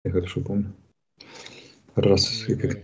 Я хорошо помню. Раз Не и как... говори.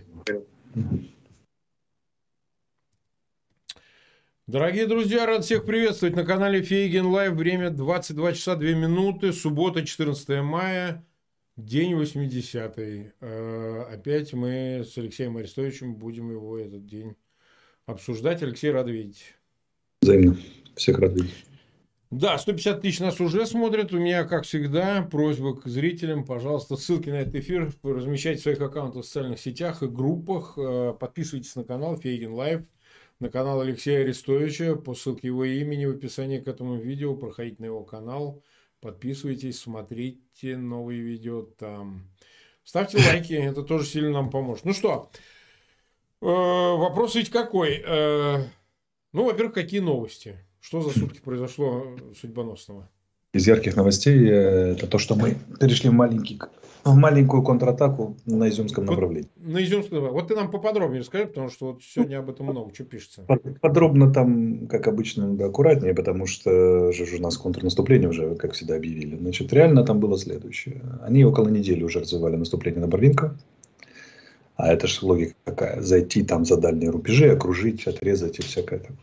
Дорогие друзья, рад всех приветствовать на канале Фейген Лайв. Время 22 часа 2 минуты. Суббота, 14 мая. День 80-й. Опять мы с Алексеем Арестовичем будем его этот день обсуждать. Алексей, рад видеть. Взаимно. Всех рад видеть. Да, 150 тысяч нас уже смотрят. У меня, как всегда, просьба к зрителям. Пожалуйста, ссылки на этот эфир размещайте в своих аккаунтах в социальных сетях и группах. Подписывайтесь на канал Фейген Лайв, на канал Алексея Арестовича по ссылке его имени в описании к этому видео. Проходите на его канал, подписывайтесь, смотрите новые видео там. Ставьте лайки, это тоже сильно нам поможет. Ну что, вопрос ведь какой? Ну, во-первых, какие новости? Что за сутки произошло судьбоносного? Из ярких новостей это то, что мы перешли в маленькую контратаку на Изюмском Вот направлении. на Изюмском, вот ты нам поподробнее расскажи, потому что вот сегодня об этом много что пишется. Подробно там, как обычно, да, аккуратнее, потому что же у нас контрнаступление уже, как всегда, объявили. Значит, реально там было следующее. Они около недели уже развивали наступление на Барвинка. А это же логика какая? Зайти там за дальние рубежи, окружить, отрезать и всякое такое.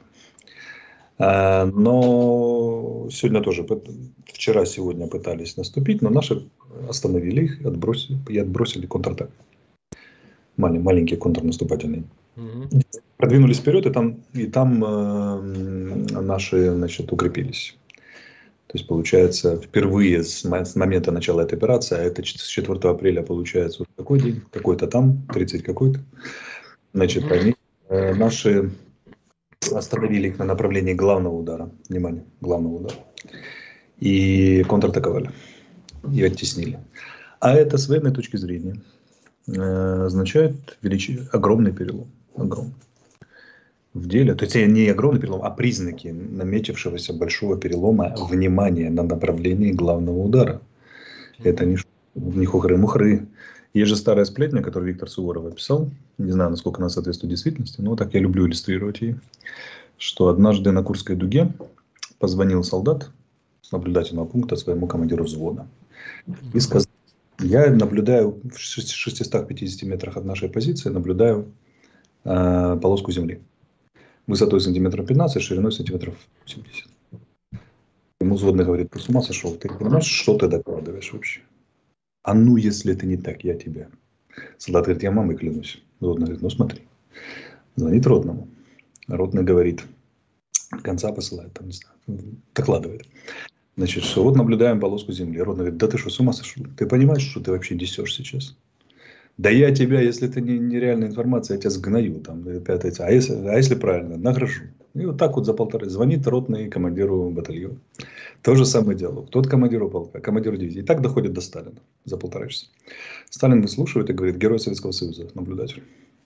Но сегодня тоже, вчера, сегодня пытались наступить, но наши остановили их и отбросили контратак. Маленький контрнаступательный. Мгм. Продвинулись вперед, и там наши, значит, укрепились. То есть, получается, впервые с момента начала этой операции, а это с 4 апреля, получается, уже какой день? Какой-то там, 30 какой-то. Значит, Мгм. они, наши остановили их на направлении главного удара. Внимание, главного удара. И контратаковали. И оттеснили. А это, с военной точки зрения, означает огромный перелом. Огромный. В деле, то есть не огромный перелом, а признаки наметившегося большого перелома внимания на направлении главного удара. Это Мгм. не хухры-мухры. Есть же старая сплетня, которую Виктор Суворов описал. Не знаю, насколько она соответствует действительности, но так я люблю иллюстрировать ее. Что однажды на Курской дуге позвонил солдат с наблюдательного пункта своему командиру взвода и Мгм. сказал: я наблюдаю в 650 метрах от нашей позиции, наблюдаю полоску земли. Высотой сантиметров 15, шириной сантиметров 70. Ему взводный говорит: ты с ума сошел? Ты понимаешь, что ты докладываешь вообще? А ну, если это не так, я тебя. Солдат говорит: я мамой клянусь. Взводный говорит: ну смотри. Звонит ротному. Ротный говорит, конца посылает, там, не знаю, докладывает. Значит, что вот наблюдаем полоску земли. Ротный говорит: да ты что, с ума сошел? Ты понимаешь, что ты вообще несешь сейчас? Да я тебя, если это нереальная информация, я тебя сгною. Там, а если правильно, награжу. И вот так вот за полторы звонит ротный командиру батальона. То же самое диалог. Тот командиру полка, командиру дивизии. И так доходит до Сталина за полтора часа. Сталин выслушивает и говорит: герой Советского Союза, наблюдатель.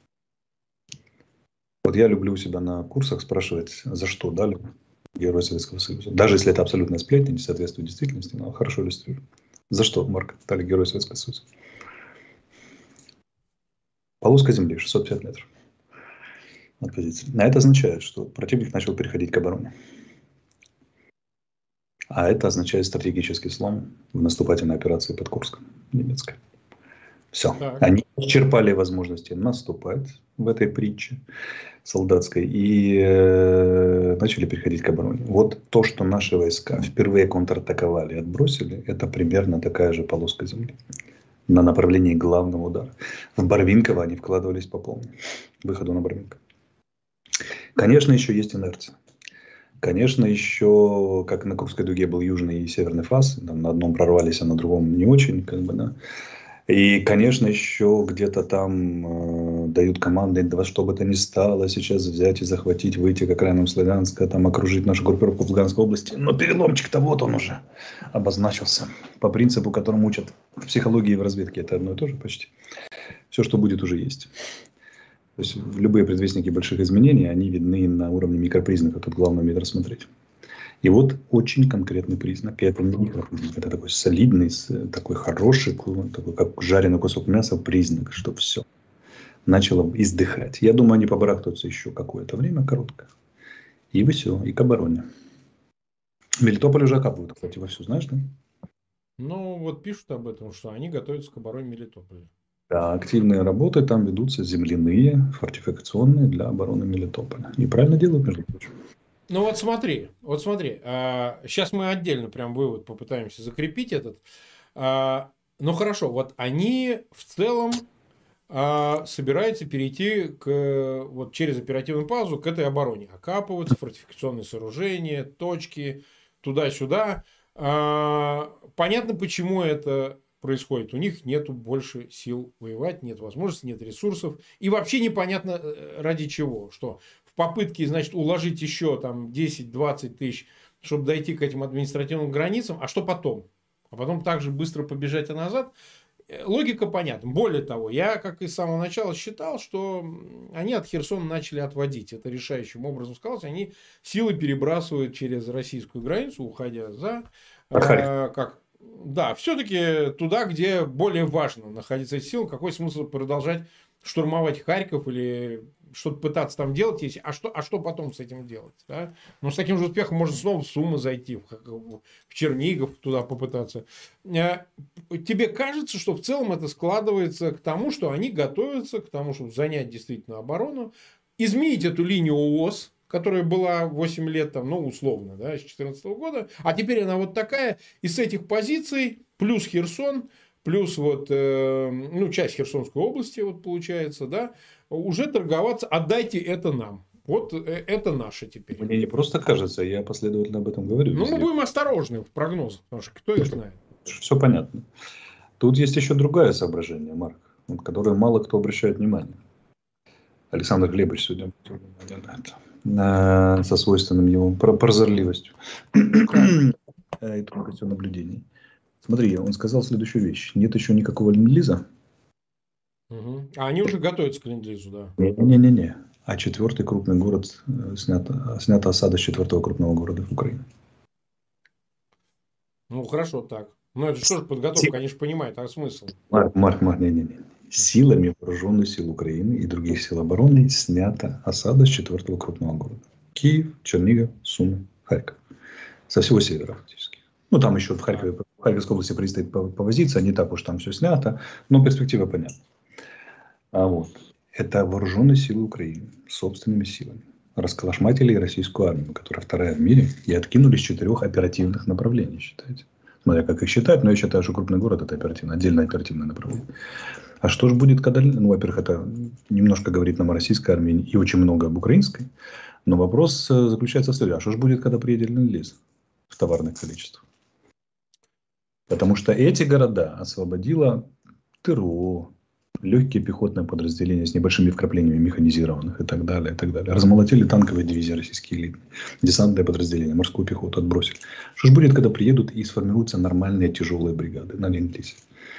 Вот я люблю у себя на курсах спрашивать, за что дали герой Советского Союза. Даже если это абсолютная сплетня, не соответствует действительности, но хорошо иллюстрирует. За что, Марк, дали герой Советского Союза? Полоска земли, 650 метров от позиции. А это означает, что противник начал переходить к обороне. А это означает стратегический слом в наступательной операции под Курском немецкой. Все. Так. Они исчерпали возможности наступать в этой притче солдатской и начали переходить к обороне. Вот то, что наши войска впервые контратаковали и отбросили, это примерно такая же полоска земли на направлении главного удара. В Барвинково они вкладывались по полной. Выходу на Барвинково. Конечно, еще есть инерция. Конечно, еще, как на Курской дуге был южный и северный фас, там на одном прорвались, а на другом не очень, как бы, да. И, конечно, еще где-то там дают команды, да, во что бы то ни стало, сейчас взять и захватить, выйти к окраинам Славянска, там окружить нашу группировку в Луганской области. Но переломчик-то вот он уже обозначился. По принципу, которому учат в психологии и в разведке, это одно и то же почти. Все, что будет, уже есть. То есть любые предвестники больших изменений, они видны на уровне микропризнаков. Тут главное уметь рассмотреть. И вот очень конкретный признак. И это не микропризнак, это такой солидный, такой хороший, такой как жареный кусок мяса признак, что все начало издыхать. Я думаю, они побарахтаются еще какое-то время, короткое. И все, и к обороне. Мелитополь уже окапывают, кстати, вовсю, знаешь, да? Ну, вот пишут об этом, что они готовятся к обороне Мелитополя. Да, активные работы там ведутся земляные, фортификационные для обороны Мелитополя. И правильно делают, между прочим. Ну вот смотри, сейчас мы отдельно прям вывод попытаемся закрепить этот. Ну хорошо, вот они в целом собираются перейти вот через оперативную паузу к этой обороне. Окапываться, фортификационные сооружения, точки, туда-сюда. Понятно, почему это происходит. У них нет больше сил воевать, нет возможности, нет ресурсов. И вообще непонятно ради чего. Что в попытке, значит, уложить еще там 10-20 тысяч, чтобы дойти к этим административным границам. А что потом? А потом также быстро побежать назад. Логика понятна. Более того, я, как и с самого начала, считал, что они от Херсона начали отводить. Это решающим образом сказалось. Они силы перебрасывают через российскую границу, уходя за... Да, все-таки туда, где более важно находиться эти силы. Какой смысл продолжать штурмовать Харьков или что-то пытаться там делать, если, а что потом с этим делать? Да? Но с таким же успехом можно снова в Сумы зайти, в Чернигов туда попытаться. Тебе кажется, что в целом это складывается к тому, что они готовятся к тому, чтобы занять действительно оборону, изменить эту линию ООС, которая была 8 лет, там, ну, условно, да, с 2014 года, а теперь она вот такая, и с этих позиций, плюс Херсон, плюс вот, ну, часть Херсонской области, вот получается, да, уже торговаться, отдайте это нам. Вот это наше теперь. Мне не просто кажется, я последовательно об этом говорю. Ну, мы будем осторожны в прогнозах, потому что кто их знает. Все понятно. Тут есть еще другое соображение, Марк, на которое мало кто обращает внимание. Александр Глебович сегодня со свойственным ему прозорливостью и тонкостью наблюдений. Смотри, он сказал следующую вещь. Нет еще никакого ленд-лиза. А они уже готовятся к ленд-лизу, да. Не-не-не. А четвертый крупный город, снята осада с четвертого крупного города в Украине. Ну, хорошо, так. Но это что же подготовка, они же понимают, а смысл? Марк, не-не-не. Силами вооруженных сил Украины и других сил обороны снята осада с четвертого крупного города. Киев, Чернигов, Сумы, Харьков. Со всего севера фактически. Ну, там еще в Харьковской области предстоит повозиться, не так уж там все снято, но перспектива понятна. А вот. Это вооруженные силы Украины собственными силами. Расколошматили российскую армию, которая вторая в мире, и откинули с 4 оперативных направлений, считайте. Смотря как их считать, но я считаю, что крупный город – это отдельное оперативное направление. А что же будет, когда... Ну, во-первых, это немножко говорит нам о российской армии и очень много об украинской. Но вопрос заключается в следующем. А что же будет, когда приедет ленд-лиз в товарных количествах? Потому что эти города освободило ТРО, легкие пехотные подразделения с небольшими вкраплениями механизированных и так далее, и так далее. Размолотили танковые дивизии российские элитные, десантные подразделения, морскую пехоту отбросили. Что же будет, когда приедут и сформируются нормальные тяжелые бригады на ленд-лизе?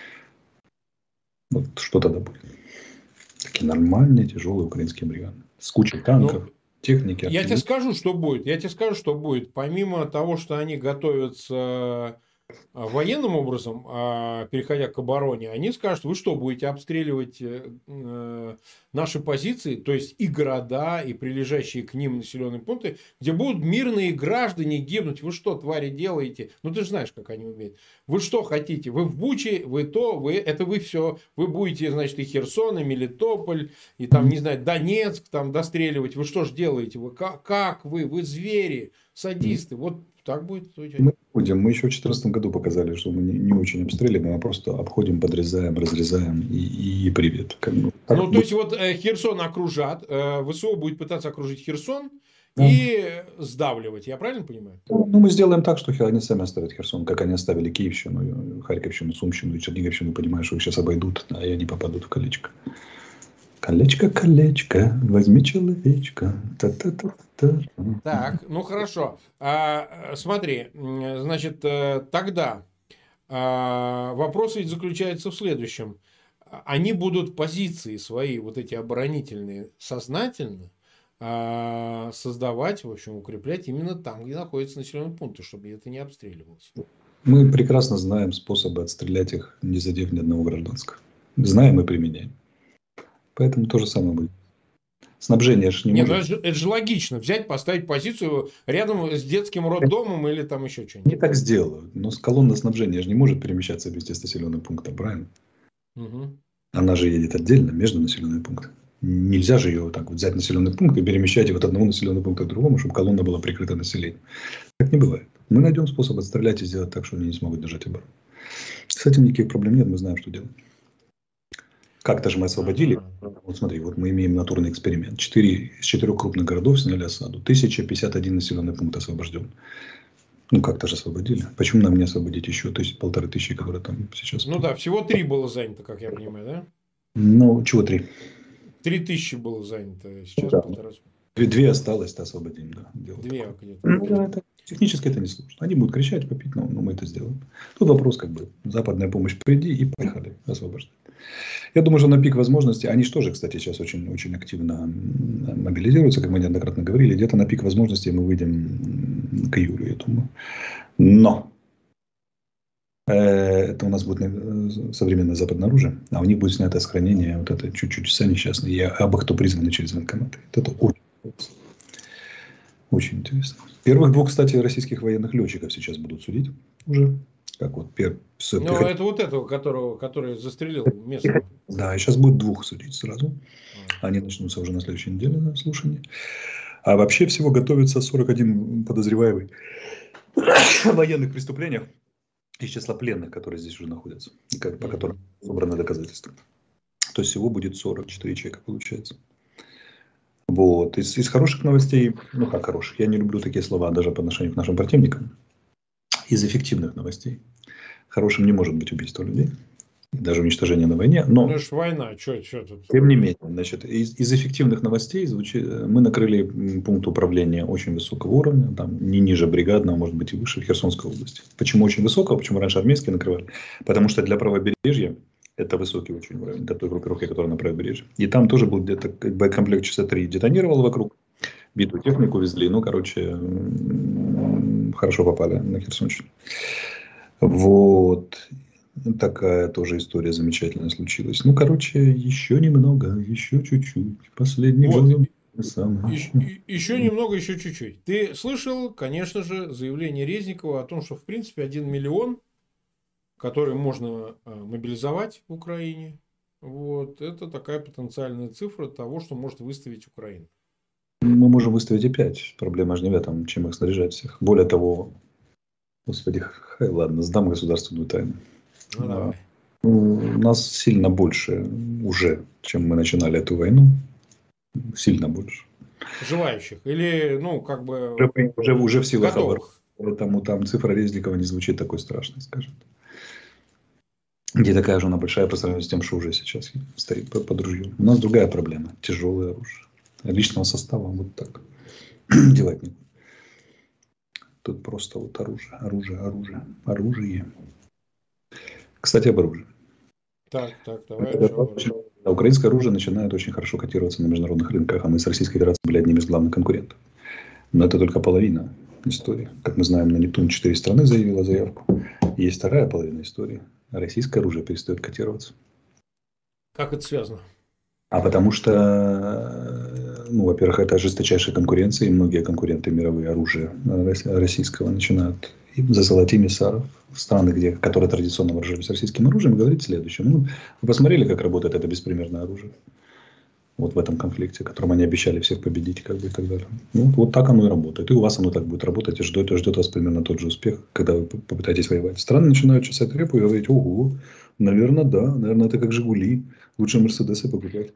Вот что тогда будет? Такие нормальные тяжелые украинские бригады. С кучей танков, техники. Я тебе скажу, что будет. Помимо того, что они готовятся военным образом, переходя к обороне, они скажут, вы что, будете обстреливать наши позиции, то есть и города, и прилежащие к ним населенные пункты, где будут мирные граждане гибнуть. Вы что, твари, делаете? Ну, ты же знаешь, как они умеют. Вы что хотите? Вы в Буче, это вы все. Вы будете, значит, и Херсон, и Мелитополь, и там, не знаю, Донецк там достреливать. Вы что ж делаете? Вы как вы? Вы звери, садисты. Вот так будет. Мы еще в 2014 году показали, что мы не очень обстреливаем, а просто обходим, подрезаем, разрезаем и привет. То есть, вот Херсон окружат, ВСУ будет пытаться окружить Херсон и сдавливать. Я правильно понимаю? Ну, мы сделаем так, что они сами оставят Херсон, как они оставили Киевщину, Харьковщину, Сумщину и Черниговщину. Понимаешь, что их сейчас обойдут, и они попадут в колечко. Колечко, возьми человечка. Та-та-та-та. Так, ну хорошо. Смотри, значит, тогда вопрос ведь заключается в следующем. Они будут позиции свои, вот эти оборонительные, сознательно создавать, в общем, укреплять именно там, где находятся населенные пункты, чтобы это не обстреливалось. Мы прекрасно знаем способы отстрелять их, не задев ни одного гражданского. Знаем и применяем. Поэтому то же самое будет. Снабжение же не Не, ну может. это же логично. Взять, поставить позицию рядом с детским роддомом или там еще что-нибудь. Не так сделают. Но колонна снабжения же не может перемещаться вместе с населенным пунктом, правильно? Угу. Она же едет отдельно между населенными пунктами. Нельзя же ее вот так вот взять населенный пункт и перемещать его от одного населенного пункта к другому, чтобы колонна была прикрыта населением. Так не бывает. Мы найдем способ отстрелять и сделать так, что они не смогут держать оборону. С этим никаких проблем нет, мы знаем, что делать. Как-то же мы освободили. Вот смотри, вот мы имеем натурный эксперимент. 4 из 4 крупных городов сняли осаду. 1051 населенный пункт освобожден. Ну, как-то же освободили. Почему нам не освободить еще 1500, которые там сейчас? Ну да, всего 3 было занято, как я понимаю, да? Ну, чего 3? 3000 было занято, сейчас Да. 1,5. 2 осталось-то освободим, да. Дело 2 такое. где-то. Ну, да, технически это не сложно. Они будут кричать, попить, но мы это сделаем. Тут вопрос, как бы, западная помощь приди и поехали освобождать. Я думаю, что на пик возможностей, они же тоже, кстати, сейчас очень, очень активно мобилизируются, как мы неоднократно говорили, где-то на пик возможностей мы выйдем к июлю, я думаю. Но это у нас будет современное западное оружие, а у них будет снятое с хранения вот это чуть-чуть несчастные, и абы кто призваны через военкоматы. Это очень интересно. Очень интересно. Первых 2, кстати, российских военных летчиков сейчас будут судить уже. Как вот Ну, это вот этого, который застрелил местного. Да, и сейчас будет 2 судить сразу. Они начнутся уже на следующей неделе на слушании. А вообще всего готовится 41 подозреваемый в военных преступлениях из числа пленных, которые здесь уже находятся, и по которым собраны доказательства. То есть всего будет 44 человека, получается. Вот. Из хороших новостей, ну как хороших, я не люблю такие слова даже по отношению к нашим противникам. Из эффективных новостей. Хорошим не может быть убийство людей, даже уничтожение на войне. Но Ну, это ж война, что тут? Тем не менее, значит, из эффективных новостей мы накрыли пункт управления очень высокого уровня, там не ниже бригадного, может быть и выше, в Херсонской области. Почему очень высокого? Почему раньше армейские накрывали? Потому что для правобережья это высокий очень уровень, для той группировки, которая на правобережье. И там тоже был где-то боекомплект часа 3 детонировал вокруг, битую технику везли, ну, короче, хорошо попали на Херсонщину. Вот. Такая тоже история замечательная случилась. Ну, короче, еще немного, еще чуть-чуть. Последний Вот. самый. Еще немного, еще чуть-чуть. Ты слышал, конечно же, заявление Резникова о том, что, в принципе, 1 миллион, который можно мобилизовать в Украине, вот, это такая потенциальная цифра того, что может выставить Украина. Мы можем выставить и 5. Проблема же не в этом, чем их снаряжать всех. Более того, господи, ладно, сдам государственную тайну. Ну, давай. У нас сильно больше уже, чем мы начинали эту войну. Сильно больше. Желающих? Или, ну, как бы... Уже в силах обороны. Готовых. Поэтому там цифра Резникова не звучит такой страшной, скажем. Где такая же она большая по сравнению с тем, что уже сейчас стоит под ружьем. У нас другая проблема. Тяжелое оружие. Личного состава вот так девать не. Тут просто вот оружие. Кстати, об оружии. Так, давай. Украинское оружие начинает очень хорошо котироваться на международных рынках, а мы с Российской Федерацией были одними из главных конкурентов. Но это только половина истории. Как мы знаем, на Нептун 4 страны заявила заявку. Есть вторая половина истории. Российское оружие перестает котироваться. Как это связано? А потому что, ну, во-первых, это жесточайшая конкуренция, и многие конкуренты мировые оружия российского начинают засылать эмиссаров в страны, которые традиционно вооружались российским оружием, и говорить следующее. Ну, вы посмотрели, как работает это беспримерное оружие? Вот в этом конфликте, которым они обещали всех победить, как бы, и так далее. Ну, вот так оно и работает. И у вас оно так будет работать, и ждет вас примерно тот же успех, когда вы попытаетесь воевать. Страны начинают чесать репу и говорить: ого, наверное, да, наверное, это как «Жигули». Лучше «Мерседесы» покупать.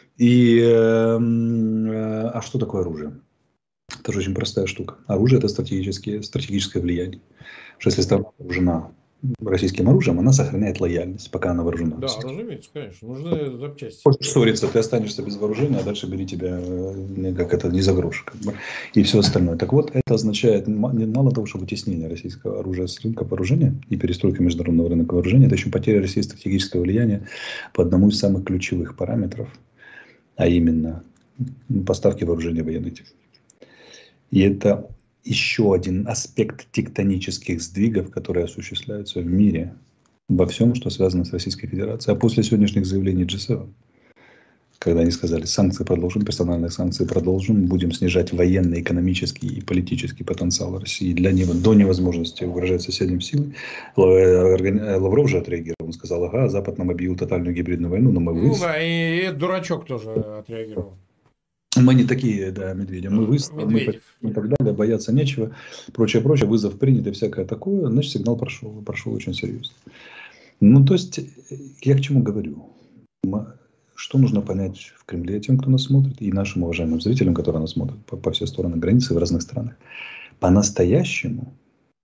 А что такое оружие? Это же очень простая штука. Оружие – это стратегическое влияние. Что если страна вооружена российским оружием, она сохраняет лояльность, пока она вооружена. Да, разумеется, конечно. Нужны запчасти. Хочешь ссориться, ты останешься без вооружения, а дальше бери тебя не за грош. Как бы, и все остальное. Так вот, это означает, мало того, что вытеснение российского оружия с рынка вооружения и перестройка международного рынка вооружения, это еще потеря России стратегического влияния по одному из самых ключевых параметров, а именно поставки вооружения военной техники. И это еще один аспект тектонических сдвигов, которые осуществляются в мире во всем, что связано с Российской Федерацией. А после сегодняшних заявлений G7 когда они сказали, санкции продолжим, персональные санкции продолжим, будем снижать военный, экономический и политический потенциал России до невозможности угрожать соседним силой. Лавров же отреагировал, он сказал, ага, Запад нам объявил тотальную гибридную войну, но мы Ну да, и дурачок тоже отреагировал. Мы не такие, да, медведи. Мы выставили, Медведев. мы и так далее, бояться нечего, прочее, прочее, вызов принят и всякое такое, значит, сигнал прошел очень серьезно. Ну, то есть, я к чему говорю? Что нужно понять в Кремле тем, кто нас смотрит, и нашим уважаемым зрителям, которые нас смотрят по все стороны границы в разных странах. По-настоящему,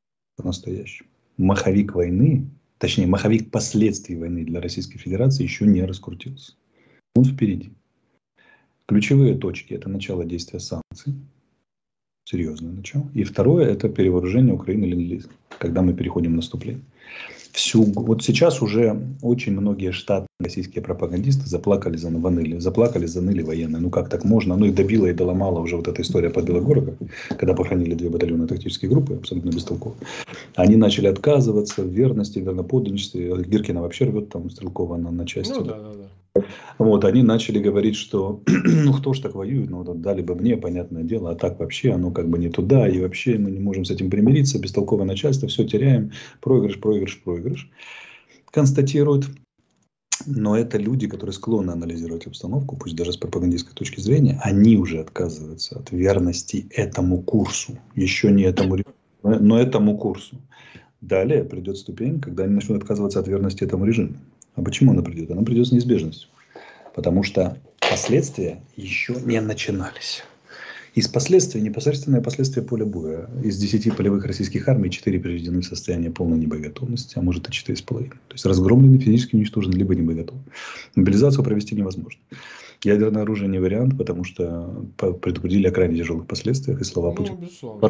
маховик войны, точнее, маховик последствий войны для Российской Федерации еще не раскрутился. Он впереди. Ключевые точки – это начало действия санкций, серьезное начало. И второе – это перевооружение Украины ленд-лизом, когда мы переходим в наступление. Вот сейчас уже очень многие штатные российские пропагандисты заплакали, заныли военные. Ну как так можно? Ну и добила и доломала уже вот эта история под Белогородом, когда похоронили 2 батальонные тактические группы, абсолютно бестолково. Они начали отказываться в верности, верноподданничестве. Гиркина вообще рвет там Стрелкова на части. Ну да. Вот, они начали говорить, что ну кто ж так воюет, ну дали бы мне, понятное дело, а так вообще оно как бы не туда, и вообще мы не можем с этим примириться, бестолковое начальство, все теряем, проигрыш. Констатируют, но это люди, которые склонны анализировать обстановку, пусть даже с пропагандистской точки зрения, они уже отказываются от верности этому курсу, еще не этому, но этому курсу. Далее придет ступень, когда они начнут отказываться от верности этому режиму. А почему она придет? Она придет с неизбежностью. Потому что последствия еще не начинались. Из последствий, непосредственные последствия поля боя. Из 10 полевых российских армий 4 приведены в состояние полной небоеготовности, а может и 4,5. То есть разгромлены, физически уничтожены, либо небоеготовы. Мобилизацию провести невозможно. Ядерное оружие не вариант, потому что предупредили о крайне тяжелых последствиях, и слова Путина.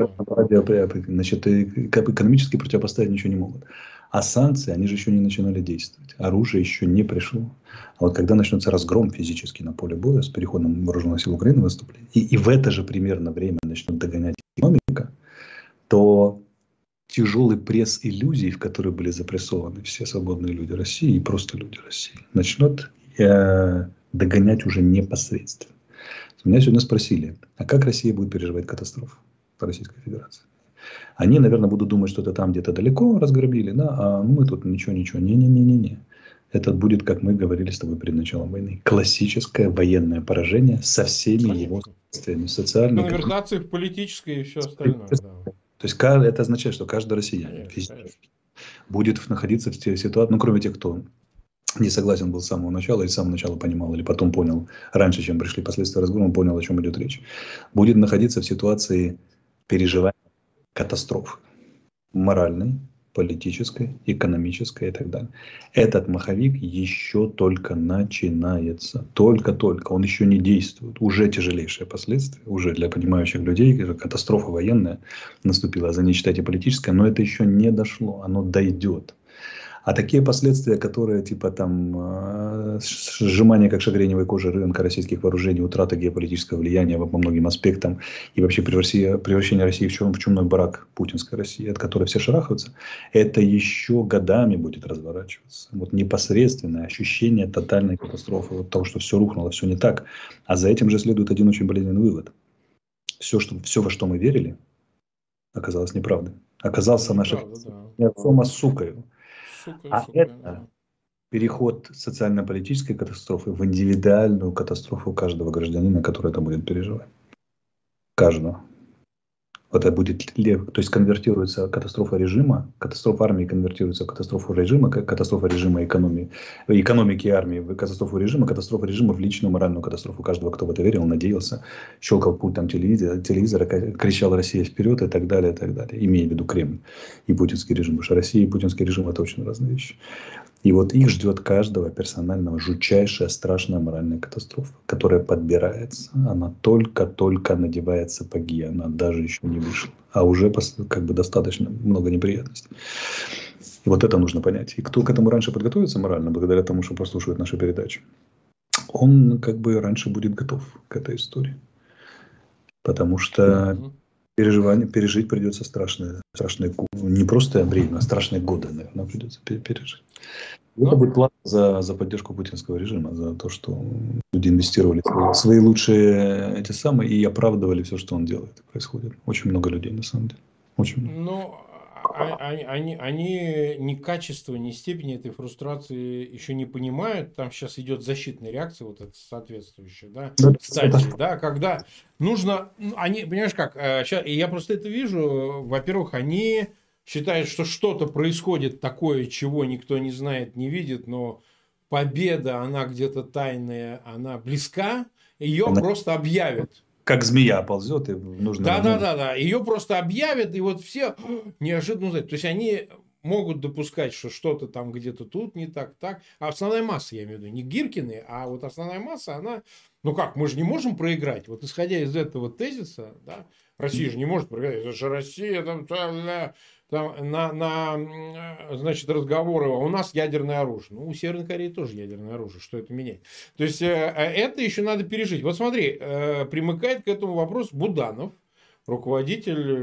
Значит, экономически противопоставить ничего не могут. А санкции, они же еще не начинали действовать. Оружие еще не пришло. А вот когда начнется разгром физически на поле боя с переходом вооруженных сил Украины в наступление, и в это же примерно время начнет догонять экономика, то тяжелый пресс иллюзий, в который были запрессованы все свободные люди России и просто люди России, начнет догонять уже непосредственно. Меня сегодня спросили, а как Россия будет переживать катастрофу по Российской Федерации? Они, наверное, будут думать, что это там где-то далеко разграбили, да, а мы тут ничего. Не. Это будет, как мы говорили с тобой перед началом войны, классическое военное поражение со всеми его последствиями, социальной, конвертации в политическое и все остальное. Да. То есть это означает, что каждый россиянин физически будет находиться в ситуации, ну, кроме тех, кто не согласен был с самого начала, и с самого начала понимал, или потом понял, раньше, чем пришли последствия разгрома, понял, о чем идет речь, будет находиться в ситуации переживания катастрофы моральной, политической, экономической и так далее. Этот маховик еще только начинается. Только. Он еще не действует. Уже тяжелейшие последствия. Уже для понимающих людей катастрофа военная наступила. За ней считайте политическая. Но это еще не дошло. Оно дойдет. А такие последствия, которые типа там сжимание как шагреневой кожи рынка российских вооружений, утрата геополитического влияния по многим аспектам и вообще превращение России в чумной барак путинской России, от которой все шарахаются, это еще годами будет разворачиваться. Вот непосредственное ощущение тотальной катастрофы, вот того, что все рухнуло, все не так. А за этим же следует один очень болезненный вывод. Все, во что мы верили, оказалось неправдой. Оказался нашим не отцом, а сукою. Это переход социально-политической катастрофы в индивидуальную катастрофу каждого гражданина, который это будет переживать. Каждого. Это будет, то есть конвертируется катастрофа режима, катастрофа армии конвертируется в катастрофу режима, катастрофа режима экономики и армии в катастрофу режима в личную моральную катастрофу каждого, кто в это верил, надеялся, щелкал пультом телевизора, кричал «Россия вперед» и так далее, имея в виду Кремль и путинский режим, потому что Россия и путинский режим – это очень разные вещи. И вот их ждет каждого персонального жутчайшая, страшная моральная катастрофа, которая подбирается. Она только надевает сапоги, она даже еще не вышла. А уже как бы достаточно много неприятностей. И вот это нужно понять. И кто к этому раньше подготовится морально, благодаря тому, что прослушивает нашу передачу, он как бы раньше будет готов к этой истории. Потому что пережить придется страшные, не просто время, а страшные годы, наверное, придется пережить. Это будет плата за поддержку путинского режима, за то, что люди инвестировали свои лучшие эти самые и оправдывали все, что он делает. Происходит. Очень много людей, на самом деле. Очень много. Но они ни качества, ни степени этой фрустрации еще не понимают. Там сейчас идет защитная реакция, вот эта соответствующая, да, стадии, да, когда нужно, они, понимаешь как, сейчас, и я просто это вижу, во-первых, они считают, что что-то происходит такое, чего никто не знает, не видит, но победа, она где-то тайная, она близка, ее просто объявят. Как змея ползет, и нужно... Да. Ее просто объявят, и вот все неожиданно узнают. То есть, они могут допускать, что что-то там где-то тут не так. А основная масса, я имею в виду, не Гиркины, а вот основная масса, она... Ну как, мы же не можем проиграть. Вот исходя из этого тезиса, да, Россия же не может проиграть. Это же Россия, значит, разговоры, а у нас ядерное оружие. Ну, у Северной Кореи тоже ядерное оружие. Что это меняет? То есть, это еще надо пережить. Вот смотри, примыкает к этому вопросу Буданов, руководитель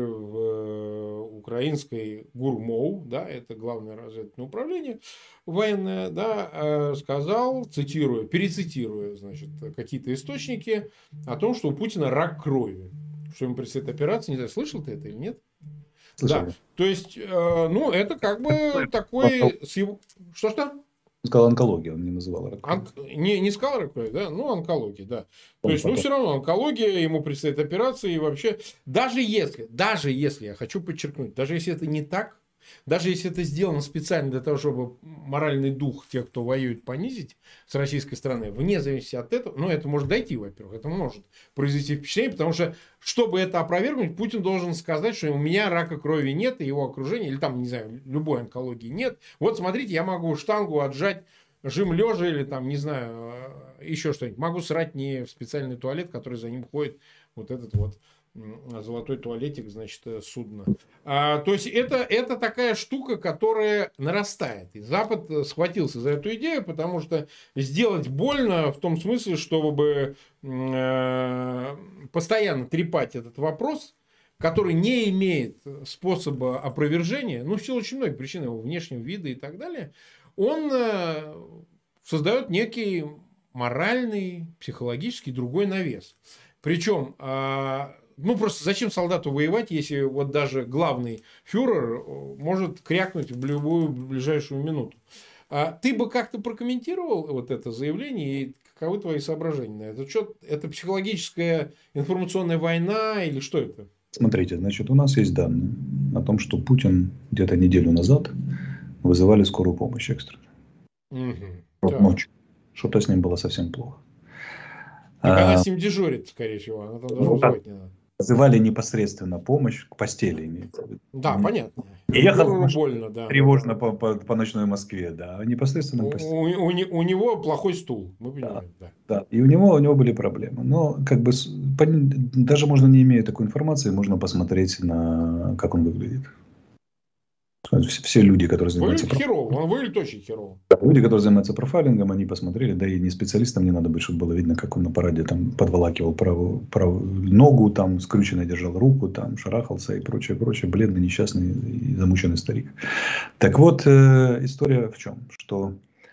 украинской ГУРМОУ, да, это главное разведывательное управление военное, да, сказал, перецитируя, значит, какие-то источники о том, что у Путина рак крови. Что ему предстоит операция, не знаю, слышал ты это или нет? Слышали. Да, то есть, ну, это как бы такой... Что? Он сказал онкология, он не называл рак. Не сказал рак крови, да? Ну, онкология, да. То есть, ну, все равно онкология, ему предстоит операция, и вообще, даже если, я хочу подчеркнуть, даже если это не так, даже если это сделано специально для того, чтобы моральный дух тех, кто воюет, понизить с российской стороны, вне зависимости от этого, ну, это может дойти, во-первых, это может произвести впечатление, потому что, чтобы это опровергнуть, Путин должен сказать, что у меня рака крови нет, и его окружение, или там, не знаю, любой онкологии нет. Вот, смотрите, я могу штангу отжать жим лежа, или там, не знаю, еще что-нибудь. Могу срать не в специальный туалет, который за ним ходит, вот этот вот золотой туалетик, значит, судна. То есть, это такая штука, которая нарастает. И Запад схватился за эту идею, потому что сделать больно в том смысле, чтобы постоянно трепать этот вопрос, который не имеет способа опровержения, ну, в силу очень многих причин, его внешнего вида и так далее, он создает некий моральный, психологический другой навес. Причем... Ну, просто зачем солдату воевать, если вот даже главный фюрер может крякнуть в любую ближайшую минуту? Ты бы как-то прокомментировал вот это заявление и каковы твои соображения на это? Что, это психологическая информационная война или что это? Смотрите, значит, у нас есть данные о том, что Путин где-то неделю назад вызывали скорую помощь экстренную. Вот ночью. Что-то с ним было совсем плохо. Так она с ним дежурит, скорее всего. Она там даже вызывать не надо. Вызывали непосредственно помощь к постели, имеется в виду. Да, понятно. Ехал больно, да. Тревожно по ночной Москве, да. Непосредственно к постели. У него плохой стул, мы понимаем. Да. И у него были проблемы. Но как бы даже можно, не имея такой информации, можно посмотреть на как он выглядит. Все люди, которые занимаются... Он выглядит очень херово. Люди, которые занимаются профайлингом, они посмотрели, да и не специалистам не надо быть, чтобы было видно, как он на параде там подволакивал правую ногу, там скрюченно держал руку, там шарахался и прочее, бледный, несчастный и замученный старик. Так вот, история в чем? Что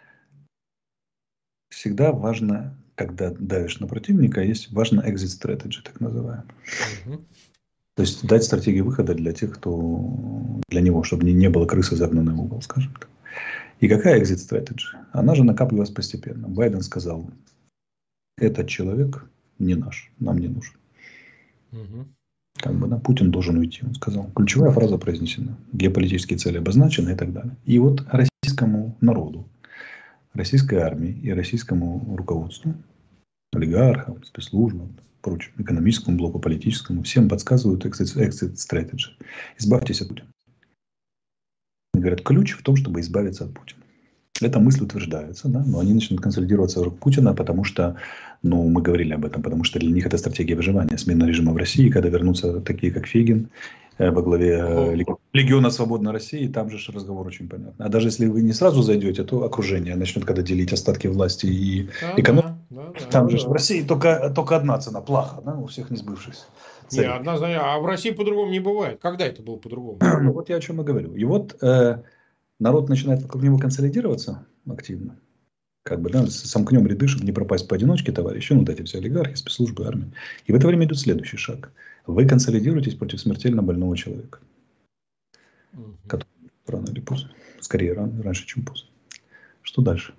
всегда важно, когда давишь на противника, важно exit strategy, так называемый. То есть дать стратегию выхода для тех, для него, чтобы не было крысы, загнанной в угол, скажем так. И какая exit strategy? Она же накапливалась постепенно. Байден сказал, этот человек не наш, нам не нужен. Как бы, да, Путин должен уйти, он сказал. Ключевая фраза произнесена. Геополитические цели обозначены и так далее. И вот российскому народу, российской армии и российскому руководству, олигархам, спецслужбам, прочим, экономическому блоку, политическому, всем подсказывают exit strategy. Избавьтесь от Путина. Они говорят, ключ в том, чтобы избавиться от Путина. Эта мысль утверждается, да, но они начнут консолидироваться вокруг Путина, потому что, ну, мы говорили об этом, потому что для них это стратегия выживания, смена режима в России, когда вернутся такие, как Фегин, во главе Легиона Свободной России, там же разговор очень понятный. А даже если вы не сразу зайдете, то окружение начнет когда делить остатки власти и экономику. Там же в России только одна цена, плаха, да, у всех не сбывшихся. Не, а в России по-другому не бывает. Когда это было по-другому? Ну вот я о чем и говорю. И вот народ начинает вокруг него консолидироваться активно. Как бы, да, сомкнем ряды, чтобы не пропасть поодиночке, товарищи, вот эти все олигархи, спецслужбы, армия. И в это время идет следующий шаг. Вы консолидируетесь против смертельно больного человека. Который рано или поздно. Скорее раньше, чем поздно. Что дальше?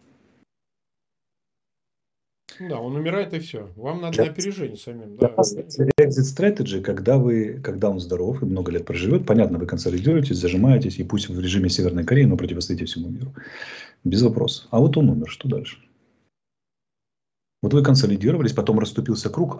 Да, он умирает и все. Вам надо на опережение самим. Да. Exit strategy, когда он здоров и много лет проживет, понятно, вы консолидируетесь, зажимаетесь, и пусть в режиме Северной Кореи, но противостоите всему миру. Без вопросов. А вот он умер, что дальше? Вот вы консолидировались, потом расступился круг,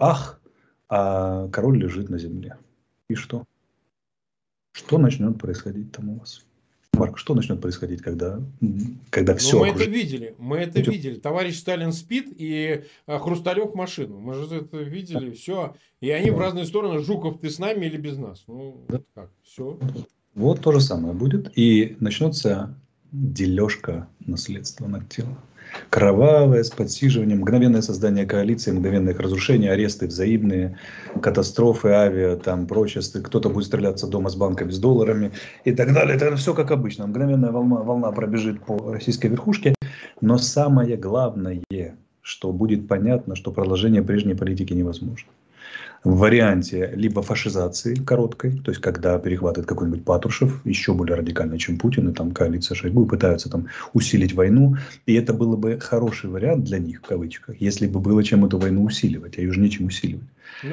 а король лежит на земле. И что? Что начнет происходить там у вас? Марк, что начнет происходить, когда все мы это видели. Товарищ Сталин спит, и Хрусталев в машину. Мы же это видели, все. И они в разные стороны. Жуков, ты с нами или без нас? Ну, как, все. Вот то же самое будет. И начнется дележка наследства над телом. Кровавое, с подсиживанием, мгновенное создание коалиции, мгновенное их разрушение, аресты взаимные, катастрофы, авиа, там прочее. Кто-то будет стреляться дома с банками с долларами и так далее. Это все как обычно. Мгновенная волна пробежит по российской верхушке. Но самое главное, что будет понятно, что продолжение прежней политики невозможно. В варианте либо фашизации короткой, то есть когда перехватывает какой-нибудь Патрушев, еще более радикальный, чем Путин, и там коалиция Шойгу, и пытаются там усилить войну. И это было бы хороший вариант для них, в кавычках, если бы было чем эту войну усиливать, а ее же нечем усиливать.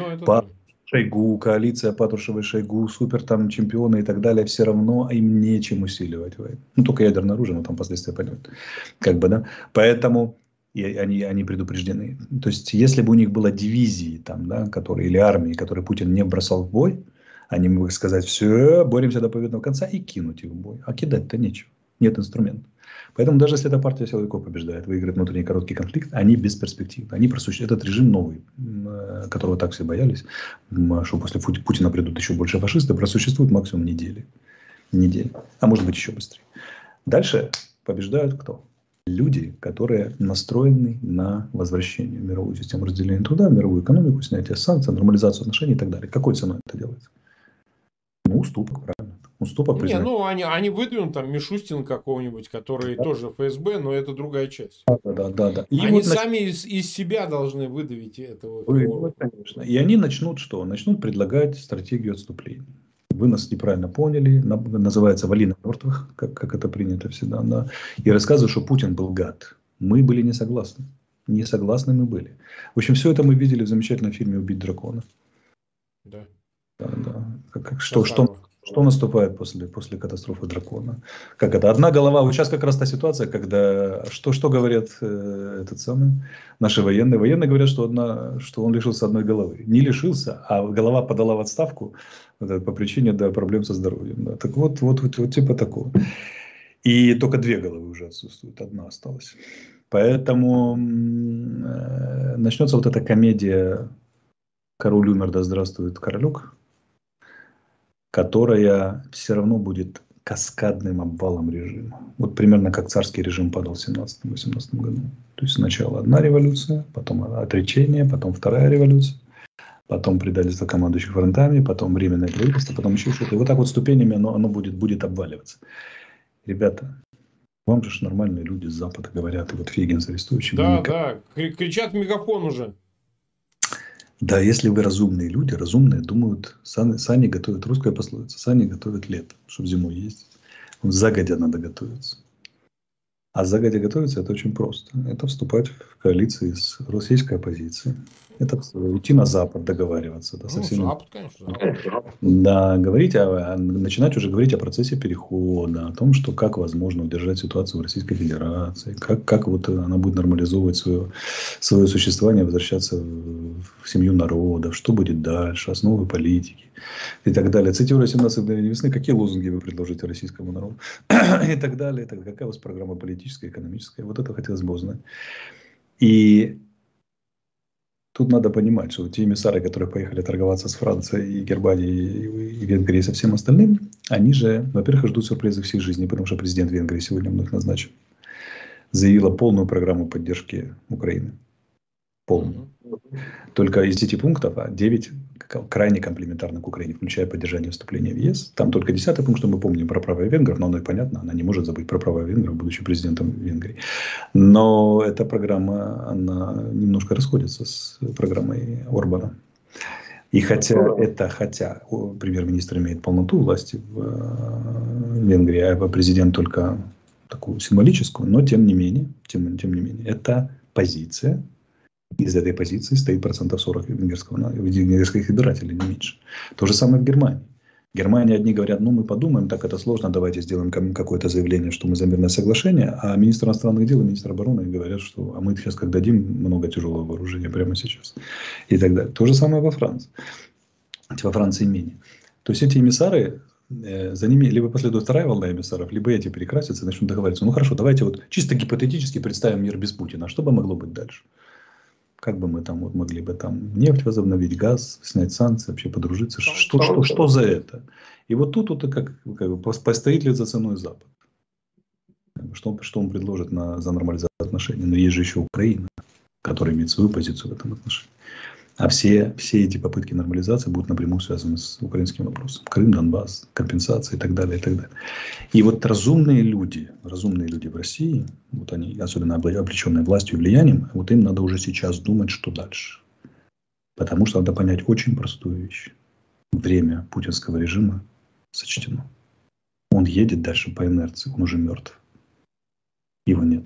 Шойгу, коалиция Патрушева и Шойгу, супер там чемпионы и так далее, все равно им нечем усиливать войну. Ну, только ядерное оружие, но там последствия пойдет. Как бы, да. Поэтому... И они предупреждены. То есть, если бы у них была дивизии, там, да, или армии, которые Путин не бросал в бой, они могли сказать, все, боремся до победного конца и кинуть их в бой. А кидать-то нечего. Нет инструментов. Поэтому даже если эта партия силовиков побеждает, выиграет внутренний короткий конфликт, они бесперспективны. Этот режим новый, которого так все боялись, что после Путина придут еще больше фашисты, просуществует максимум недели. А может быть еще быстрее. Дальше побеждают кто? Люди, которые настроены на возвращение в мировую систему разделения труда, в мировую экономику, снятие санкций, нормализацию отношений и так далее. Какой ценой это делается? Ну, уступок, правильно. Уступок они выдвинут там Мишустин какого-нибудь, который тоже ФСБ, но это другая часть. Да. И они сами из себя должны выдавить этого. Конечно. И они начнут что? Начнут предлагать стратегию отступления. Вы нас неправильно поняли, называется «Валина мертвых», как это принято всегда. Да. И рассказывают, что Путин был гад. Мы были не согласны. Не согласны мы были. В общем, все это мы видели в замечательном фильме «Убить дракона». Да. Что наступает после катастрофы дракона? Как это? Одна голова. Вот сейчас как раз та ситуация, когда... Что говорят наши военные? Военные говорят, что он лишился одной головы. Не лишился, а голова подала в отставку по причине проблем со здоровьем. Да. Так вот типа такого. И только две головы уже отсутствуют. Одна осталась. Поэтому начнется вот эта комедия «Король умер, да здравствует королек», которая все равно будет каскадным обвалом режима. Вот примерно как царский режим падал в 17-18 году. То есть сначала одна революция, потом отречение, потом вторая революция, потом предательство командующих фронтами, потом временное правительство, потом еще что-то. И вот так вот ступенями оно будет обваливаться. Ребята, вам же нормальные люди с Запада говорят, и вот Фейгин с арестующим. Да, кричат в мегафон уже. Да, если вы разумные люди, разумные думают, сани готовят, русская пословица, сани готовят лето, чтобы зимой ездить. Загодя надо готовиться. А загодя готовиться это очень просто. Это вступать в коалиции с российской оппозицией. Это идти на Запад, договариваться. Да, со всеми. Запад, конечно. Да, начинать уже говорить о процессе перехода, о том, что как возможно удержать ситуацию в Российской Федерации, как вот она будет нормализовывать свое существование, возвращаться в семью народов, что будет дальше, основы политики и так далее. Цитируя 17 мгновений весны, какие лозунги вы предложите российскому народу и так далее. Какая у вас программа политическая, экономическая? Вот это хотелось бы узнать. И тут надо понимать, что те эмиссары, которые поехали торговаться с Францией, и Германией, и Венгрией, и со всем остальным, они же, во-первых, ждут сюрпризов всей жизни, потому что президент Венгрии сегодня вновь назначен. Заявила полную программу поддержки Украины. полный. Только из 10 пунктов, 9 крайне комплементарны к Украине, включая поддержание вступления в ЕС. Там только 10-й пункт, что мы помним про права венгров, но оно и понятно, она не может забыть про права венгров, будучи президентом Венгрии. Но эта программа, она немножко расходится с программой Орбана. И хотя премьер-министр имеет полноту власти в Венгрии, а президент только такую символическую, но тем не менее, это позиция. Из этой позиции стоит 40% венгерских избирателей, не меньше. То же самое в Германии. В Германии одни говорят, мы подумаем, так это сложно, давайте сделаем какое-то заявление, что мы за мирное соглашение, а министр иностранных дел и министр обороны говорят, что мы сейчас как дадим много тяжелого вооружения прямо сейчас. И так далее. То же самое во Франции. Во Франции менее. То есть эти эмиссары, за ними либо последует вторая волна эмиссаров, либо эти перекрасятся и начнут договариваться. Хорошо, давайте чисто гипотетически представим мир без Путина. Что бы могло быть дальше? Как бы мы там могли бы там нефть возобновить, газ, снять санкции, вообще подружиться? Что за это? И вот тут как бы постоит ли за ценой Запад? Что он предложит за нормализацию отношений? Но есть же еще Украина, которая имеет свою позицию в этом отношении. А все эти попытки нормализации будут напрямую связаны с украинским вопросом. Крым, Донбасс, компенсации и так далее, и так далее. И вот разумные люди в России, вот они, особенно облеченные властью и влиянием, вот им надо уже сейчас думать, что дальше. Потому что надо понять очень простую вещь. Время путинского режима сочтено. Он едет дальше по инерции, он уже мертв. Его нет.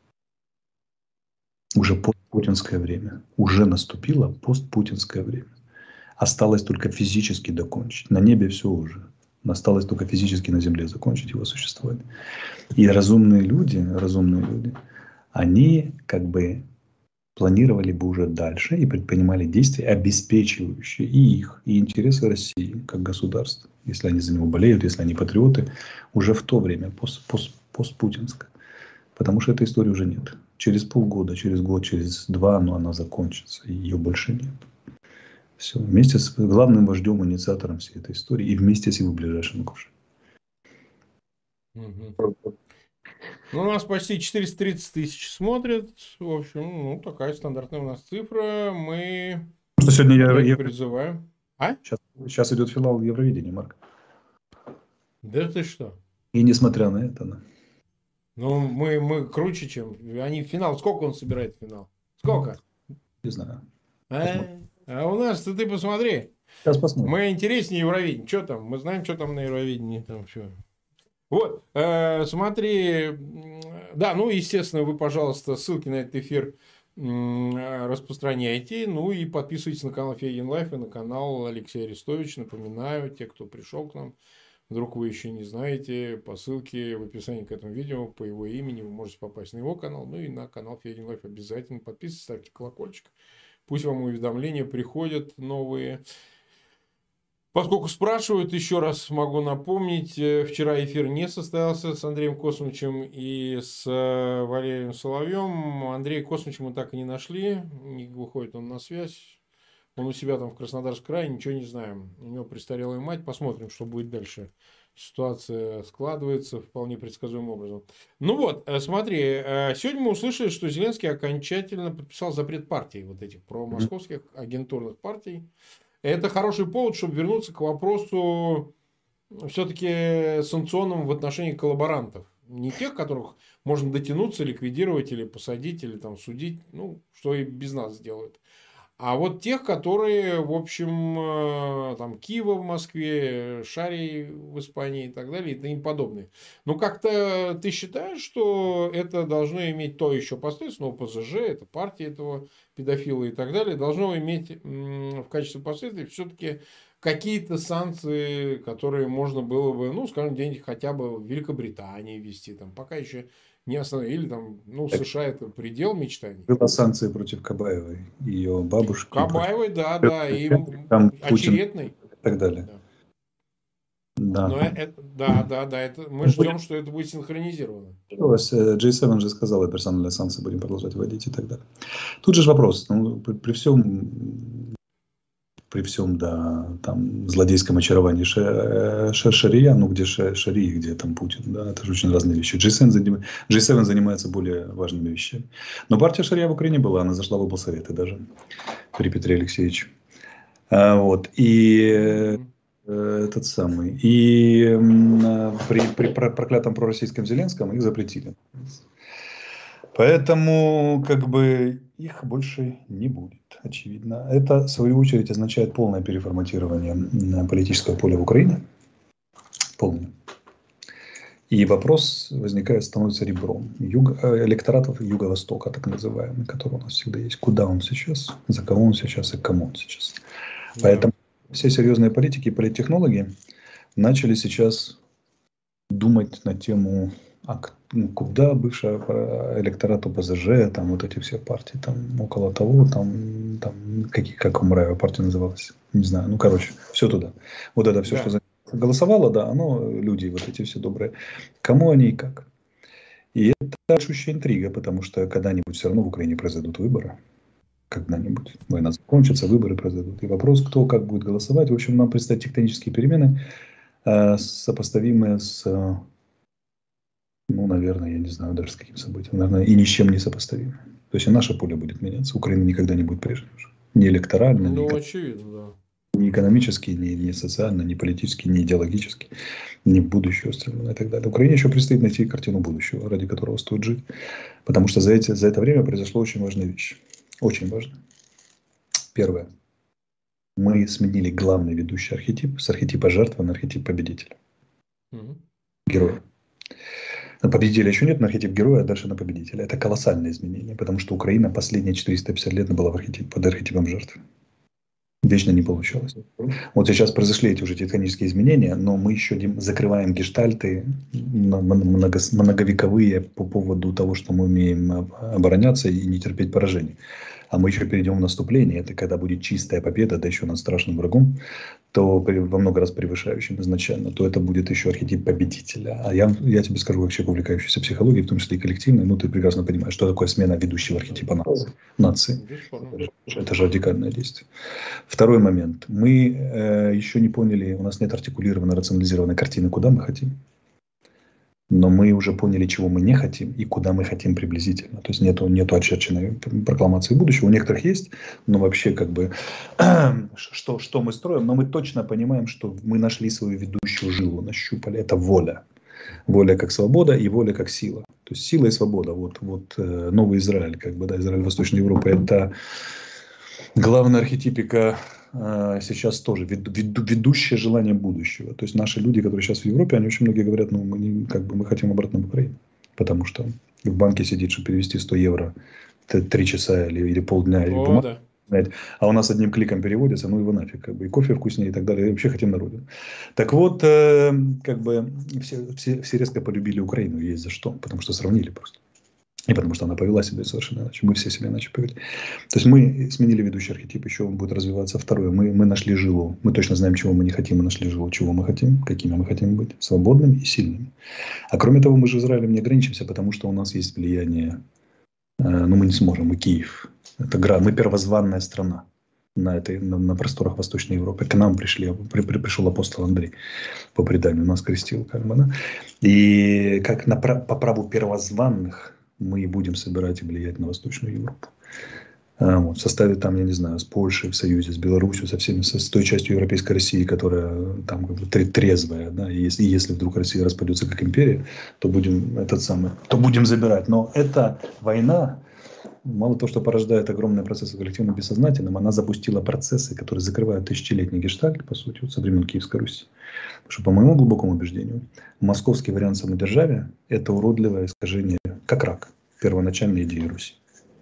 Уже постпутинское время. Уже наступило постпутинское время. Осталось только физически докончить. На небе все уже. Осталось только физически на земле закончить его существование. И разумные люди, они как бы планировали бы уже дальше и предпринимали действия, обеспечивающие и их, и интересы России как государства. Если они за него болеют, если они патриоты, уже в то время, постпутинское. Потому что этой истории уже нет. Через полгода, через год, через два, она закончится. И ее больше нет. Все. Вместе с главным вождем, инициатором всей этой истории. И вместе с его ближайшим окружением. У нас почти 430 тысяч смотрят. В общем, такая стандартная у нас цифра. Мы сегодня я призываем. Сейчас идет финал Евровидения, Марк. Да ты что? И несмотря на это, мы круче, чем они. Финал. Сколько он собирает финал? Сколько? Не знаю. А у нас ты посмотри. Сейчас посмотрим. Мы интереснее Евровидения. Что там? Мы знаем, что там на Евровидении. Там все. Вот, смотри. Да, естественно, вы, пожалуйста, ссылки на этот эфир распространяйте. И подписывайтесь на канал Фейгин Лайф и на канал Алексея Арестовича. Напоминаю, те, кто пришел к нам. Вдруг вы еще не знаете, по ссылке в описании к этому видео, по его имени, вы можете попасть на его канал, и на канал Фейгин Лайф обязательно подписывайтесь, ставьте колокольчик. Пусть вам уведомления приходят новые. Поскольку спрашивают, еще раз могу напомнить, вчера эфир не состоялся с Андреем Космичем и с Валерием Соловьем. Андрея Космича мы так и не нашли, не выходит он на связь. Он у себя там в Краснодарском крае, ничего не знаем. У него престарелая мать. Посмотрим, что будет дальше. Ситуация складывается вполне предсказуемым образом. Смотри. Сегодня мы услышали, что Зеленский окончательно подписал запрет партий, вот этих промосковских агентурных партий. Это хороший повод, чтобы вернуться к вопросу все-таки санкционным в отношении коллаборантов. Не тех, которых можно дотянуться, ликвидировать или посадить, или там судить. Что и без нас сделают. А вот тех, которые, в общем, там Киева в Москве, Шарий в Испании и так далее, и тому подобное. Как-то ты считаешь, что это должно иметь то еще последствия, ОПЗЖ, это партия этого педофила и так далее, должно иметь в качестве последствий все-таки какие-то санкции, которые можно было бы, скажем, где-нибудь хотя бы в Великобритании ввести, там, пока еще не остановили, или там, США это предел мечтаний. Была санкции против Кабаевой, ее бабушки. Кабаевой, да, и очередной. И так далее. Да. Но это мы ждем, что это будет синхронизировано. G7 же сказал, персональные санкции будем продолжать вводить и так далее. Тут же вопрос, при всем при всем, да, там, злодейском очаровании Шария, ну, где Шария, где там Путин, да, это же очень разные вещи. G7 занимается более важными вещами. Но партия Шария в Украине была, она зашла в облсоветы даже при Петре Алексеевиче. Вот, и этот самый, и при проклятом пророссийском Зеленском их запретили. Поэтому, как бы, их больше не будет, очевидно. Это, в свою очередь, означает полное переформатирование политического поля в Украине. Полное. И вопрос возникает, становится ребром электоратов Юго-Востока, так называемый, который у нас всегда есть. Куда он сейчас, за кого он сейчас и кому он сейчас. Да. Поэтому все серьезные политики и политтехнологи начали сейчас думать на тему, куда бывший электорат ОПЗЖ, там вот эти все партии, там около того, там как Умраева партия называлась, не знаю, ну короче, все туда. Вот это все, да, что голосовало, да, оно, люди вот эти все добрые, кому они и как. И это большущая интрига, потому что когда-нибудь все равно в Украине произойдут выборы. Когда-нибудь война закончится, выборы произойдут. И вопрос, кто как будет голосовать. В общем, нам предстоят тектонические перемены, сопоставимые с, ну, наверное, я не знаю даже с каким событием, наверное, и ни с чем не сопоставимые. То есть и наше поле будет меняться. Украина никогда не будет прежней уже. Ни электорально, ну, очевидно, да. Ни экономически, ни социально, ни политически, ни идеологически, ни в будущее устремлено и так далее. Украине еще предстоит найти картину будущего, ради которого стоит жить. Потому что за это время произошло очень важная вещь. Очень важно. Первое. Мы сменили главный ведущий архетип с архетипа жертвы на архетип победителя. Героя. Победителя еще нет, на архетип героя, а дальше на победителя. Это колоссальное изменение, потому что Украина последние 450 лет была под архетипом жертвы. Вечно не получалось. Вот сейчас произошли эти уже тектонические изменения, но мы еще закрываем гештальты многовековые по поводу того, что мы умеем обороняться и не терпеть поражений. А мы еще перейдем в наступление. Это когда будет чистая победа, да еще над страшным врагом, то во много раз превышающим изначально, то это будет еще архетип победителя. А я тебе скажу, как человек, увлекающийся психологией, в том числе и коллективной, ну ты прекрасно понимаешь, что такое смена ведущего архетипа нации. Это же радикальное действие. Второй момент. Мы еще не поняли, у нас нет артикулированной, рационализированной картины, куда мы хотим. Но мы уже поняли, чего мы не хотим и куда мы хотим приблизительно. То есть нету очерченной прокламации будущего. У некоторых есть, но вообще как бы что мы строим. Но мы точно понимаем, что мы нашли свою ведущую жилу, нащупали. Это воля. Воля как свобода и воля как сила. То есть сила и свобода. Вот новый Израиль, как бы, да, Израиль Восточной Европы. Это главная архетипика сейчас тоже ведущее желание будущего. То есть наши люди, которые сейчас в Европе, они очень многие говорят, ну мы хотим обратно в Украину. Потому что в банке сидит, чтобы перевести 100 евро 3 часа или полдня. Да. А у нас одним кликом переводится, ну его нафиг. Как бы, и кофе вкуснее и так далее. И вообще хотим на родину. Так вот, как бы все резко полюбили Украину. Есть за что. Потому что сравнили просто. И потому что она повела себя совершенно иначе. Мы все себя иначе повели. То есть мы сменили ведущий архетип, еще он будет развиваться. Второе, мы нашли жилу. Мы точно знаем, чего мы не хотим, мы нашли жилу, чего мы хотим, какими мы хотим быть. Свободными и сильными. А кроме того, мы же Израилем не ограничимся, потому что у нас есть влияние. Но мы не сможем, мы Киев. Мы первозванная страна на просторах Восточной Европы. К нам пришел апостол Андрей по преданию, нас крестил. Как бы, да? И как по праву первозванных мы будем собирать и влиять на Восточную Европу. В составе там, я не знаю, с Польшей в союзе, с Беларусью, с той частью Европейской России, которая там как бы трезвая. Да? И если вдруг Россия распадется как империя, то будем забирать. Но эта война, мало того, что порождает огромные процессы коллективно бессознательным, она запустила процессы, которые закрывают тысячелетний гештальт, по сути, со времен Киевской Руси. Потому что, по моему глубокому убеждению, московский вариант самодержавия – это уродливое искажение, как рак, первоначальной идеи Руси.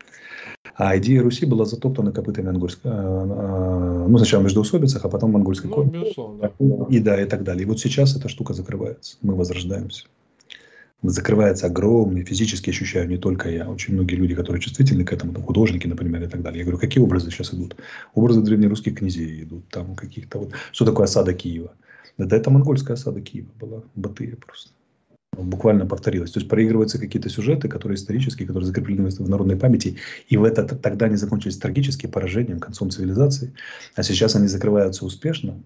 А идея Руси была затоптана копытами монгольской, сначала в междоусобицах, а потом монгольской копии. Безусловно, да. И так далее. И вот сейчас эта штука закрывается. Мы возрождаемся. Закрывается огромный, физически ощущаю не только я, очень многие люди, которые чувствительны к этому, там, художники, например, и так далее. Я говорю, какие образы сейчас идут? Образы древнерусских князей идут, там каких-то вот. Что такое осада Киева? Это монгольская осада Киева была, Батыя просто. буквально повторилось. То есть проигрываются какие-то сюжеты, которые исторические, которые закреплены в народной памяти, и тогда они закончились трагическим поражением, концом цивилизации, а сейчас они закрываются успешно,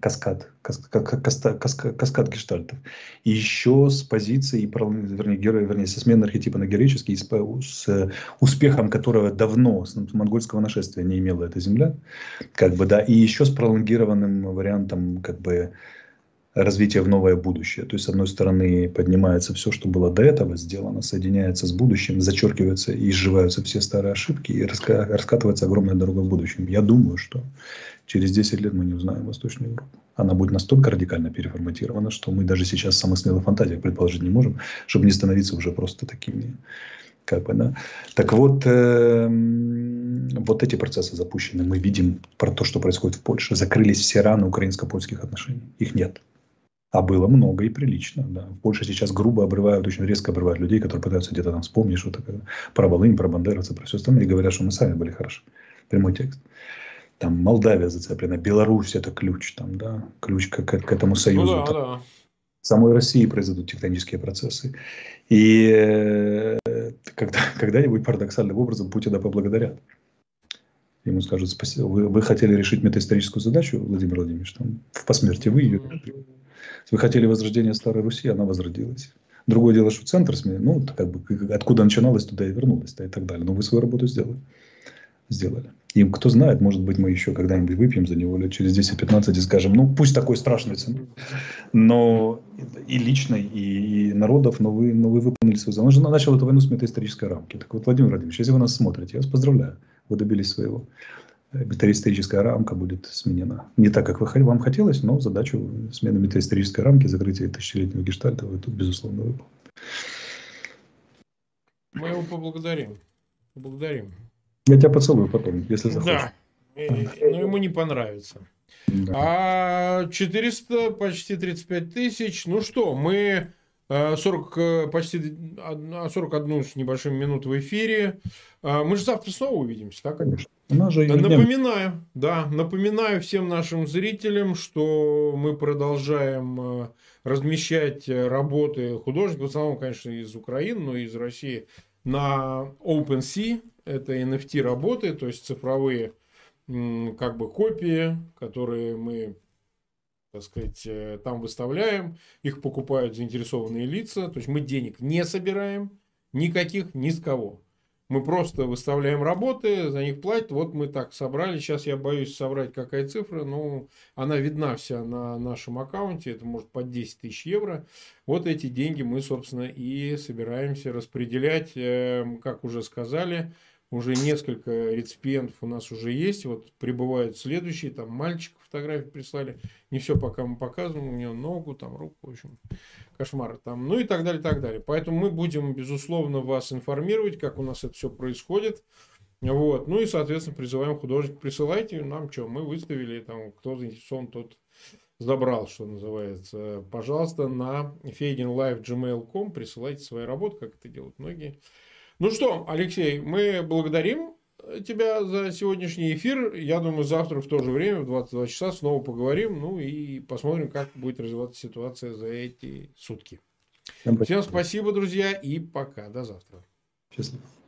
каскад гештальтов, и еще с позиции, вернее, со смены архетипа на героический, с успехом которого давно, с монгольского нашествия не имела эта земля, как бы, да, и еще с пролонгированным вариантом, как бы, развитие в новое будущее. То есть, с одной стороны, поднимается все, что было до этого сделано, соединяется с будущим, зачеркиваются и изживаются все старые ошибки, и раскатывается огромная дорога в будущем. Я думаю, что через 10 лет мы не узнаем Восточную Европу. Она будет настолько радикально переформатирована, что мы даже сейчас в самых смелых фантазиях предположить не можем, чтобы не становиться уже просто такими, как бы, да. Так вот, вот эти процессы запущены. Мы видим про то, что происходит в Польше. Закрылись все раны украинско-польских отношений. Их нет. А было много и прилично. Да. В Польше сейчас грубо обрывают, очень резко обрывают людей, которые пытаются где-то там вспомнить что-то про Волынь, про бандеровцев, про все остальное. И говорят, что мы сами были хороши. Прямой текст. Там Молдавия зацеплена, Беларусь это ключ, там, да, ключ к этому союзу. Ну, да, да. В самой России произойдут тектонические процессы. И когда-нибудь парадоксальным образом Путина поблагодарят. Ему скажут: спасибо, вы хотели решить метаисторическую задачу, Владимир Владимирович, там, в посмертии вы ее решили. Вы хотели возрождения Старой Руси, она возродилась. Другое дело, что центр сменил, ну, как бы, откуда начиналось, туда и вернулось, да, и так далее. Но вы свою работу сделали. И кто знает, может быть, мы еще когда-нибудь выпьем за него лет через 10-15 и скажем: ну, пусть такой страшной ценой, но и личной, и народов, но вы выполнили свою задачу. Он же начал эту войну с метаисторической рамки. Так вот, Владимир Владимирович, если вы нас смотрите, я вас поздравляю. Вы добились своего. Метаисторическая рамка будет сменена. Не так, как вам хотелось, но задачу смены метаисторической рамки, закрытия тысячелетнего гештальта вы тут, безусловно, выполнили. Мы его поблагодарим. Поблагодарим. Я тебя поцелую потом, если захочешь. Да. Но ему не понравится. Да. А 400, почти 35 тысяч. Ну что, мы 41 с небольшим минут в эфире. Мы же завтра снова увидимся, так? Конечно. Же напоминаю всем нашим зрителям, что мы продолжаем размещать работы художников, в основном, конечно, из Украины, но и из России, на OpenSea. Это NFT работы, то есть цифровые как бы копии, которые мы, так сказать, там выставляем, их покупают заинтересованные лица, то есть мы денег не собираем, никаких, ни с кого. Мы просто выставляем работы, за них платят. Вот мы так собрали. Сейчас я боюсь соврать, какая цифра, но она видна вся на нашем аккаунте. Это может под 10 тысяч евро. Вот эти деньги мы, собственно, и собираемся распределять, как уже сказали. Уже несколько реципиентов у нас уже есть. Вот прибывают следующие. Там мальчик фотографии прислали. Не все пока мы показываем. У него ногу, там руку. В общем, кошмар. Там, ну и так далее, так далее. Поэтому мы будем, безусловно, вас информировать, как у нас это все происходит. Вот. Ну и, соответственно, призываем художников. Присылайте нам, что мы выставили. Там, кто заинтересован, тот забрал, что называется. Пожалуйста, на fadinglive@gmail.com присылайте свои работы, как это делают многие. Ну что, Алексей, мы благодарим тебя за сегодняшний эфир. Я думаю, завтра в то же время, в 22 часа, снова поговорим. Ну и посмотрим, как будет развиваться ситуация за эти сутки. Всем спасибо, друзья, и пока. До завтра. Счастливо.